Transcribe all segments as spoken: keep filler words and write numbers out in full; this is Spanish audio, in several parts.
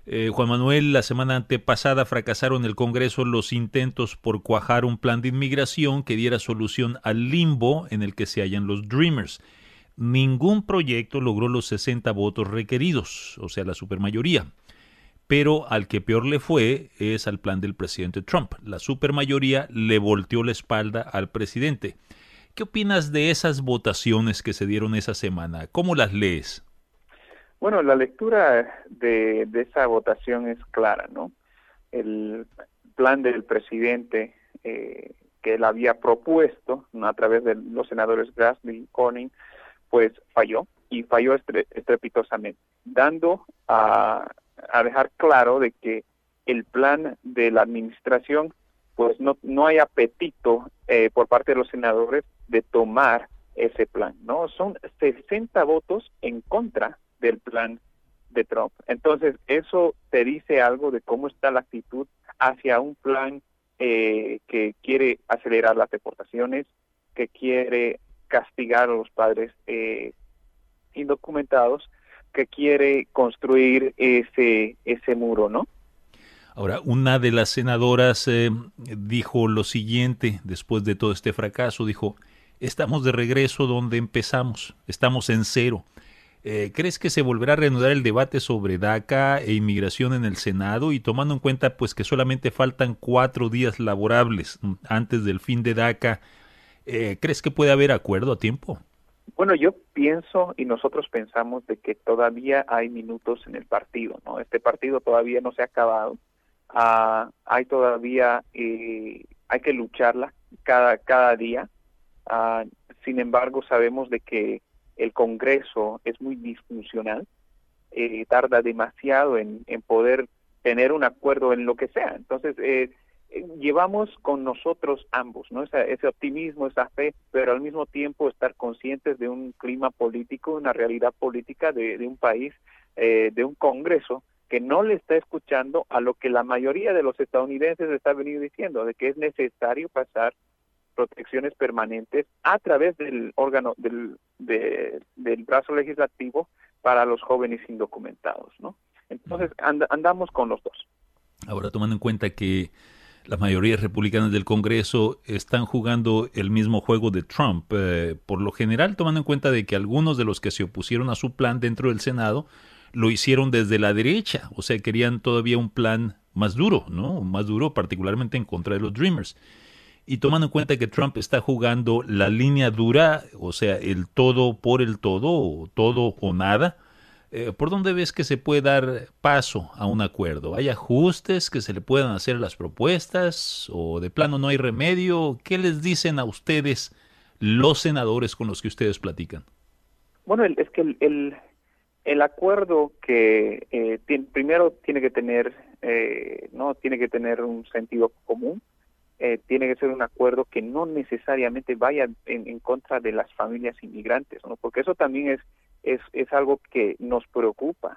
Eh, Juan Manuel, la semana antepasada fracasaron en el Congreso los intentos por cuajar un plan de inmigración que diera solución al limbo en el que se hallan los Dreamers. Ningún proyecto logró los sesenta votos requeridos, o sea, la supermayoría. Pero al que peor le fue es al plan del presidente Trump. La supermayoría le volteó la espalda al presidente. ¿Qué opinas de esas votaciones que se dieron esa semana? ¿Cómo las lees? Bueno, la lectura de, de esa votación es clara, ¿no? El plan del presidente eh, que él había propuesto, ¿no?, a través de los senadores Grassley y Cornyn, pues falló, y falló estre estrepitosamente, dando a, a dejar claro de que el plan de la administración, pues no, no hay apetito eh, por parte de los senadores de tomar ese plan, ¿no? Son sesenta votos en contra del plan de Trump. Entonces, eso te dice algo de cómo está la actitud hacia un plan eh, que quiere acelerar las deportaciones, que quiere castigar a los padres eh, indocumentados, que quiere construir ese ese muro, ¿no? Ahora, una de las senadoras eh, dijo lo siguiente después de todo este fracaso, dijo, estamos de regreso donde empezamos, estamos en cero. Eh, ¿Crees que se volverá a reanudar el debate sobre DACA e inmigración en el Senado? Y tomando en cuenta pues que solamente faltan cuatro días laborables mm, antes del fin de DACA, eh, ¿crees que puede haber acuerdo a tiempo? Bueno, yo pienso y nosotros pensamos de que todavía hay minutos en el partido, ¿no? Este partido todavía no se ha acabado. Uh, hay todavía, eh, hay que lucharla cada, cada día. Uh, sin embargo, sabemos de que el Congreso es muy disfuncional, eh, tarda demasiado en, en poder tener un acuerdo en lo que sea. Entonces, eh, eh, llevamos con nosotros ambos, ¿no? Esa, ese optimismo, esa fe, pero al mismo tiempo estar conscientes de un clima político, una realidad política de, de un país, eh, de un Congreso que no le está escuchando a lo que la mayoría de los estadounidenses está venido diciendo, de que es necesario pasar protecciones permanentes a través del órgano del, de, del brazo legislativo para los jóvenes indocumentados, ¿no? Entonces and, andamos con los dos. Ahora, tomando en cuenta que las mayorías republicanas del Congreso están jugando el mismo juego de Trump, eh, por lo general tomando en cuenta de que algunos de los que se opusieron a su plan dentro del Senado lo hicieron desde la derecha, o sea, querían todavía un plan más duro, ¿no? Más duro particularmente en contra de los Dreamers. Y tomando en cuenta que Trump está jugando la línea dura, o sea, el todo por el todo, o todo o nada, eh, ¿por dónde ves que se puede dar paso a un acuerdo? ¿Hay ajustes que se le puedan hacer a las propuestas? ¿O de plano no hay remedio? ¿Qué les dicen a ustedes los senadores con los que ustedes platican? Bueno, el, es que el, el, el acuerdo que eh, tiene, primero tiene que tener, eh, no tiene que tener un sentido común. Eh, tiene que ser un acuerdo que no necesariamente vaya en, en contra de las familias inmigrantes, ¿no? Porque eso también es es, es algo que nos preocupa.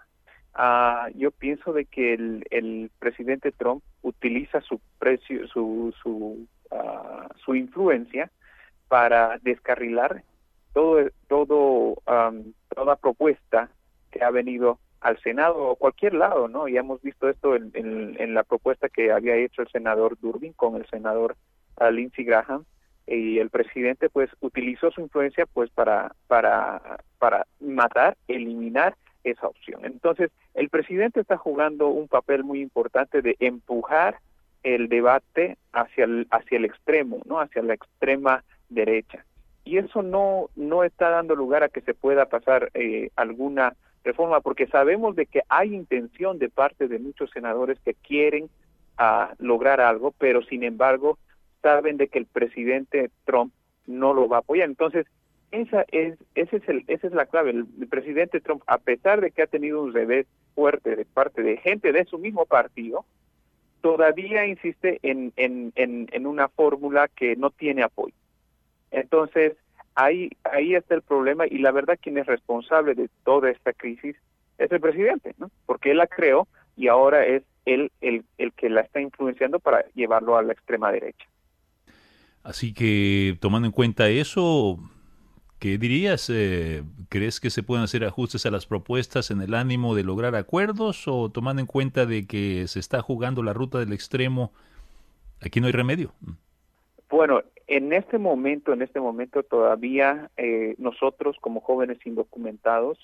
Uh, yo pienso de que el, el presidente Trump utiliza su precio, su su uh, su influencia para descarrilar todo todo um, toda propuesta que ha venido al Senado o cualquier lado, ¿no? Ya hemos visto esto en, en, en la propuesta que había hecho el senador Durbin con el senador uh, Lindsey Graham, y el presidente pues utilizó su influencia pues para para para matar, eliminar esa opción. Entonces, el presidente está jugando un papel muy importante de empujar el debate hacia el hacia el extremo, ¿no? Hacia la extrema derecha. Y eso no no está dando lugar a que se pueda pasar eh, alguna reforma, porque sabemos de que hay intención de parte de muchos senadores que quieren uh, lograr algo, pero sin embargo saben de que el presidente Trump no lo va a apoyar. Entonces, esa es ese es el esa es la clave. El, el presidente Trump, a pesar de que ha tenido un revés fuerte de parte de gente de su mismo partido, todavía insiste en en en, en una fórmula que no tiene apoyo. Entonces, ahí ahí está el problema, y la verdad quien es responsable de toda esta crisis es el presidente, ¿no? Porque él la creó y ahora es él el, el que la está influenciando para llevarlo a la extrema derecha. Así que, tomando en cuenta eso, ¿Qué dirías? Eh, ¿crees que se pueden hacer ajustes a las propuestas en el ánimo de lograr acuerdos o tomando en cuenta de que se está jugando la ruta del extremo, aquí no hay remedio? Bueno, en este momento, en este momento todavía eh, nosotros como jóvenes indocumentados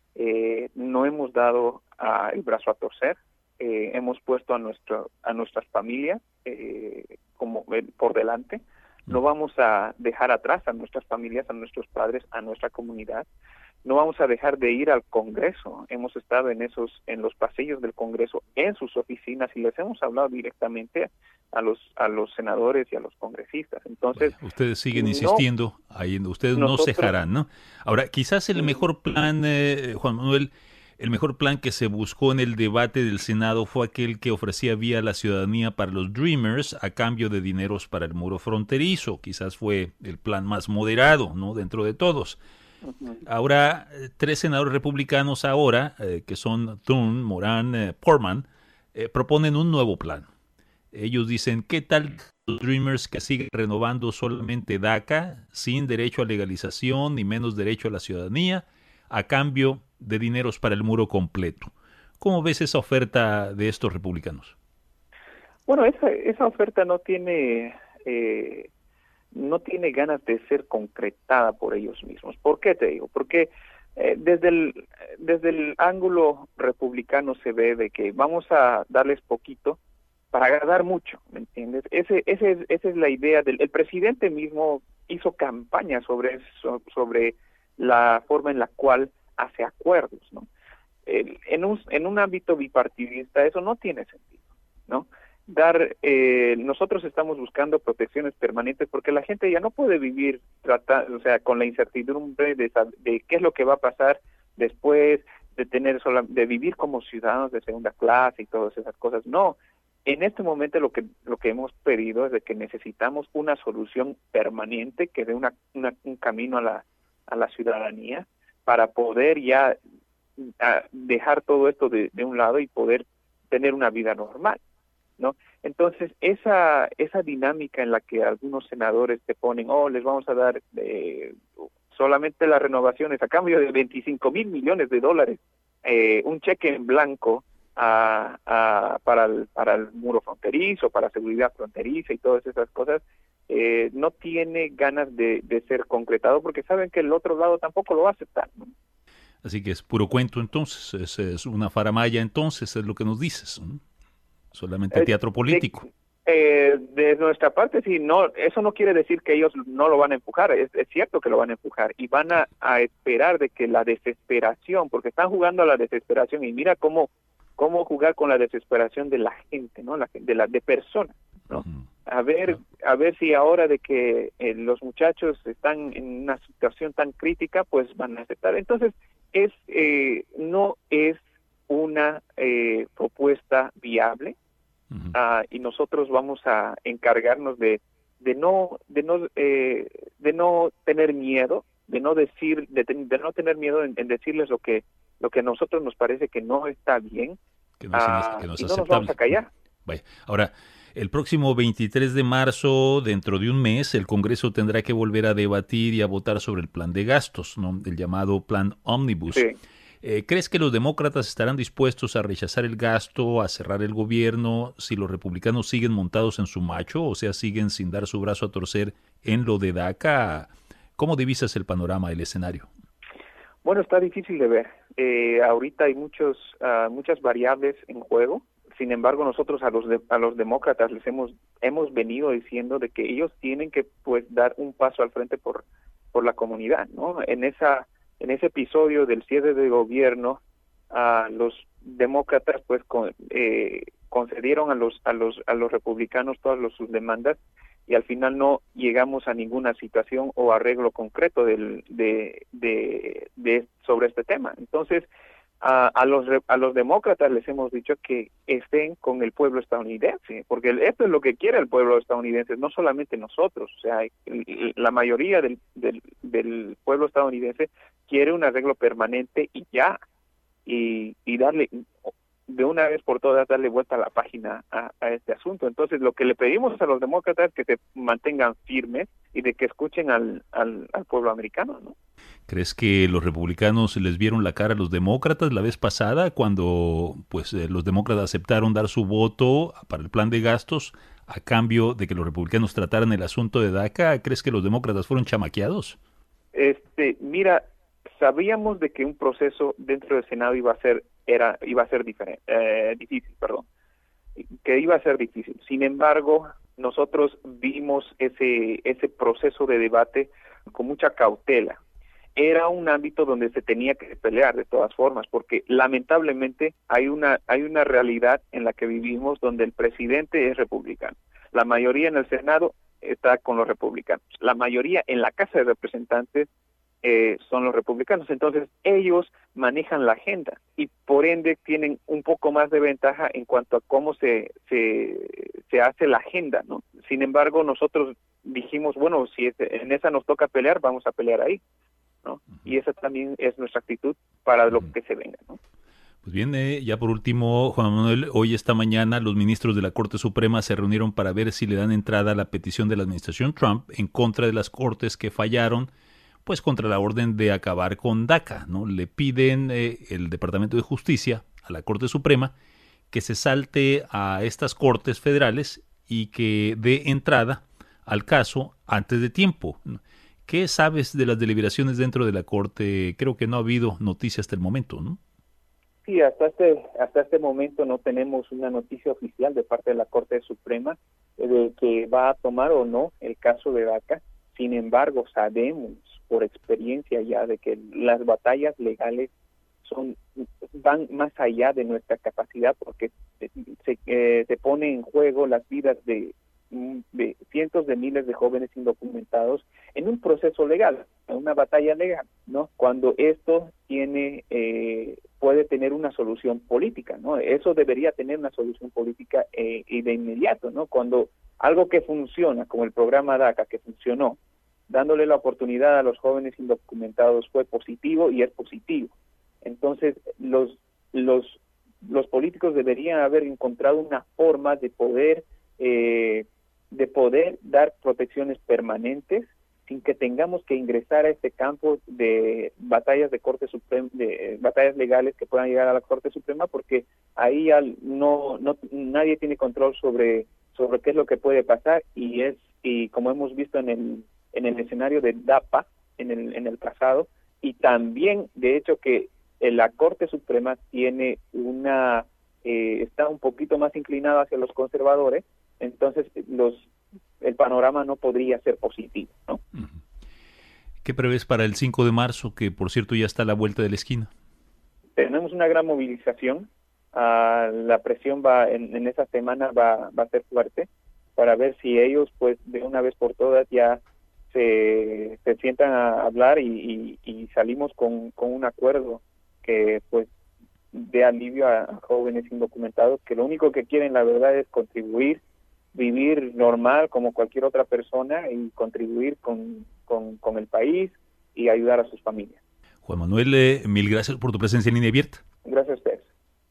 eh, no hemos dado ah, el brazo a torcer. Eh, hemos puesto a nuestro, a nuestras familias eh, como eh, por delante. No vamos a dejar atrás a nuestras familias, a nuestros padres, a nuestra comunidad. No vamos a dejar de ir al Congreso. Hemos estado en esos, en los pasillos del Congreso, en sus oficinas, y les hemos hablado directamente a los, a los senadores y a los congresistas. Entonces, bueno, ustedes siguen no, insistiendo, ahí ustedes no nosotros, cejarán, ¿no? Ahora, quizás el mejor plan, eh, Juan Manuel, el mejor plan que se buscó en el debate del Senado fue aquel que ofrecía vía la ciudadanía para los Dreamers a cambio de dineros para el muro fronterizo. Quizás fue el plan más moderado, ¿no? Dentro de todos. Uh-huh. Ahora, tres senadores republicanos ahora, eh, que son Thune, Moran, eh, Portman, eh, proponen un nuevo plan. Ellos dicen, ¿qué tal los Dreamers que siguen renovando solamente DACA, sin derecho a legalización ni menos derecho a la ciudadanía, a cambio de dineros para el muro completo? ¿Cómo ves esa oferta de estos republicanos? Bueno, esa, esa oferta no tiene eh, no tiene ganas de ser concretada por ellos mismos. ¿Por qué te digo? Porque eh, desde el desde el ángulo republicano se ve de que vamos a darles poquito para ganar mucho, ¿me entiendes? Ese, ese es, esa es la idea del el presidente mismo hizo campaña sobre eso, sobre la forma en la cual hace acuerdos, ¿no? Eh, en un en un ámbito bipartidista eso no tiene sentido, ¿no? Dar eh, nosotros estamos buscando protecciones permanentes porque la gente ya no puede vivir tratar, o sea, con la incertidumbre de, de qué es lo que va a pasar después de tener sola, de vivir como ciudadanos de segunda clase y todas esas cosas. No, en este momento lo que lo que hemos pedido es de que necesitamos una solución permanente que dé una, una un camino a la a la ciudadanía para poder ya a dejar todo esto de, de un lado y poder tener una vida normal, ¿no? Entonces, esa esa dinámica en la que algunos senadores te ponen, oh, les vamos a dar eh, solamente las renovaciones a cambio de veinticinco mil millones de dólares, eh, un cheque en blanco a, a, para, el, para el muro fronterizo, para seguridad fronteriza y todas esas cosas, eh, no tiene ganas de, de ser concretado porque saben que el otro lado tampoco lo va a aceptar, ¿no? Así que es puro cuento entonces, es, es una faramaya entonces, es lo que nos dices, ¿no? Solamente eh, teatro político. De, eh, de nuestra parte, sí, no, eso no quiere decir que ellos no lo van a empujar, es, es cierto que lo van a empujar y van a, a esperar de que la desesperación, porque están jugando a la desesperación y mira cómo cómo jugar con la desesperación de la gente, ¿no? La, de la de personas, ¿no? Uh-huh. A ver, a ver si ahora de que eh, los muchachos están en una situación tan crítica, pues van a aceptar. Entonces, es eh, no es una eh, propuesta viable. Uh-huh. uh, y nosotros vamos a encargarnos de de no de no eh, de no tener miedo, de no decir de, de no tener miedo en, en decirles lo que lo que a nosotros nos parece que no está bien, que no es, uh, que no es y no nos vamos a callar. Vaya. Ahora, el próximo veintitrés de marzo, dentro de un mes, el Congreso tendrá que volver a debatir y a votar sobre el plan de gastos, ¿no? El llamado plan Omnibus. Sí. Eh, ¿Crees que los demócratas estarán dispuestos a rechazar el gasto, a cerrar el gobierno, si los republicanos siguen montados en su macho, o sea, siguen sin dar su brazo a torcer en lo de DACA? ¿Cómo divisas el panorama, el escenario? Bueno, está difícil de ver. Eh, ahorita hay muchos, uh, muchas variables en juego. Sin embargo, nosotros a los de, a los demócratas les hemos hemos venido diciendo de que ellos tienen que pues dar un paso al frente por por la comunidad, ¿no? En esa en ese episodio del cierre de gobierno, a uh, los demócratas pues con, eh, concedieron a los a los a los republicanos todas los, sus demandas y al final no llegamos a ninguna situación o arreglo concreto del, de, de, de sobre este tema. Entonces, a, a los a los demócratas les hemos dicho que estén con el pueblo estadounidense, porque esto es lo que quiere el pueblo estadounidense, no solamente nosotros. O sea, la mayoría del, del, del pueblo estadounidense quiere un arreglo permanente y ya, y, y darle de una vez por todas darle vuelta a la página a, a este asunto. Entonces, lo que le pedimos a los demócratas es que se mantengan firmes y de que escuchen al, al, al pueblo americano, ¿no? ¿Crees que los republicanos les vieron la cara a los demócratas la vez pasada cuando pues eh, los demócratas aceptaron dar su voto para el plan de gastos a cambio de que los republicanos trataran el asunto de DACA? ¿Crees que los demócratas fueron chamaqueados? Este, mira, sabíamos de que un proceso dentro del Senado iba a ser era iba a ser diferente, eh, difícil, perdón, que iba a ser difícil. Sin embargo, nosotros vimos ese ese proceso de debate con mucha cautela. Era un ámbito donde se tenía que pelear de todas formas, porque lamentablemente hay una hay una realidad en la que vivimos donde el presidente es republicano. La mayoría en el Senado está con los republicanos. La mayoría en la Casa de Representantes eh, son los republicanos. Entonces, ellos manejan la agenda y por ende tienen un poco más de ventaja en cuanto a cómo se se, se hace la agenda, ¿no? Sin embargo, nosotros dijimos, bueno, si en esa nos toca pelear, vamos a pelear ahí, ¿no? Y esa también es nuestra actitud para lo que se venga, ¿no? Pues bien, eh, ya por último, Juan Manuel, hoy esta mañana los ministros de la Corte Suprema se reunieron para ver si le dan entrada a la petición de la administración Trump en contra de las cortes que fallaron, pues contra la orden de acabar con DACA, ¿no? Le piden eh, el Departamento de Justicia a la Corte Suprema que se salte a estas cortes federales y que dé entrada al caso antes de tiempo. ¿Qué sabes de las deliberaciones dentro de la Corte? Creo que no ha habido noticia hasta el momento, ¿no? Sí, hasta este hasta este momento no tenemos una noticia oficial de parte de la Corte Suprema de que va a tomar o no el caso de DACA. Sin embargo, sabemos por experiencia ya de que las batallas legales son van más allá de nuestra capacidad porque se, eh, se pone en juego las vidas de de cientos de miles de jóvenes indocumentados en un proceso legal, en una batalla legal, ¿no? Cuando esto tiene eh, puede tener una solución política, ¿no? Eso debería tener una solución política eh, y de inmediato, ¿no? Cuando algo que funciona, como el programa DACA que funcionó, dándole la oportunidad a los jóvenes indocumentados fue positivo y es positivo. Entonces, los los los políticos deberían haber encontrado una forma de poder eh, de poder dar protecciones permanentes sin que tengamos que ingresar a este campo de batallas de Corte Suprema, de batallas legales que puedan llegar a la Corte Suprema, porque ahí al, no, no nadie tiene control sobre sobre qué es lo que puede pasar y es y como hemos visto en el en el escenario de DAPA en el en el pasado y también de hecho que la Corte Suprema tiene una eh, está un poquito más inclinada hacia los conservadores. Entonces, los el panorama no podría ser positivo, ¿no? ¿Qué prevés para el cinco de marzo, que por cierto ya está a la vuelta de la esquina? Tenemos una gran movilización. Uh, la presión va en, en esa semana va, va a ser fuerte para ver si ellos, pues, de una vez por todas ya se, se sientan a hablar y, y, y salimos con, con un acuerdo que, pues, dé alivio a, a jóvenes indocumentados que lo único que quieren, la verdad, es contribuir, vivir normal como cualquier otra persona y contribuir con, con, con el país y ayudar a sus familias. Juan Manuel, eh, mil gracias por tu presencia en Línea Abierta. Gracias a ustedes.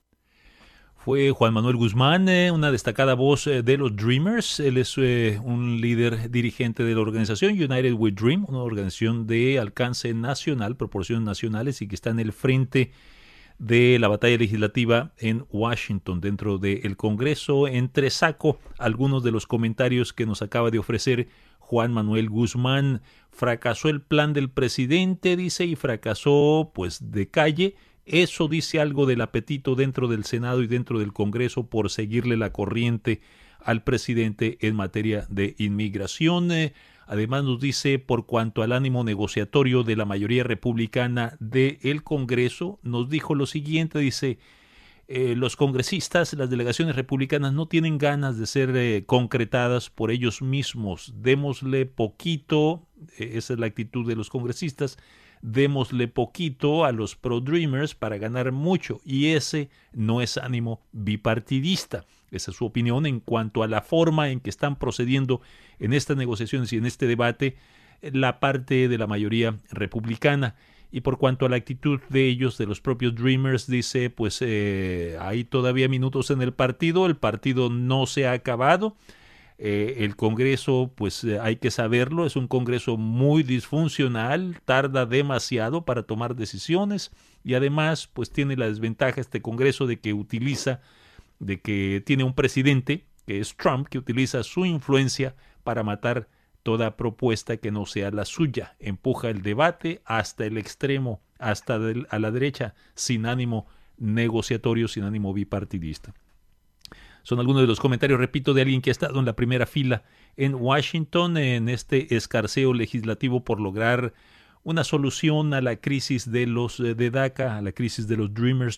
Fue Juan Manuel Guzmán, eh, una destacada voz eh, de los Dreamers. Él es eh, un líder dirigente de la organización United We Dream, una organización de alcance nacional, proporciones nacionales y que está en el frente de la batalla legislativa en Washington, dentro del Congreso. Entre saco algunos de los comentarios que nos acaba de ofrecer Juan Manuel Guzmán. Fracasó el plan del presidente, dice, y fracasó pues de calle. Eso dice algo del apetito dentro del Senado y dentro del Congreso por seguirle la corriente al presidente en materia de inmigración. Además nos dice, por cuanto al ánimo negociatorio de la mayoría republicana del Congreso, nos dijo lo siguiente, dice, eh, los congresistas, las delegaciones republicanas no tienen ganas de ser eh, concretadas por ellos mismos. Démosle poquito, eh, esa es la actitud de los congresistas, démosle poquito a los pro-dreamers para ganar mucho, y ese no es ánimo bipartidista. Esa es su opinión en cuanto a la forma en que están procediendo en estas negociaciones y en este debate la parte de la mayoría republicana. Y por cuanto a la actitud de ellos, de los propios Dreamers, dice, pues eh, hay todavía minutos en el partido, el partido no se ha acabado. Eh, el Congreso, pues eh, hay que saberlo, es un Congreso muy disfuncional, tarda demasiado para tomar decisiones y además pues tiene la desventaja este Congreso de que utiliza, de que tiene un presidente, que es Trump, que utiliza su influencia para matar toda propuesta que no sea la suya, empuja el debate hasta el extremo, hasta del, a la derecha, sin ánimo negociatorio, sin ánimo bipartidista. Son algunos de los comentarios, repito, de alguien que ha estado en la primera fila en Washington en este escarceo legislativo por lograr una solución a la crisis de los de DACA, a la crisis de los Dreamers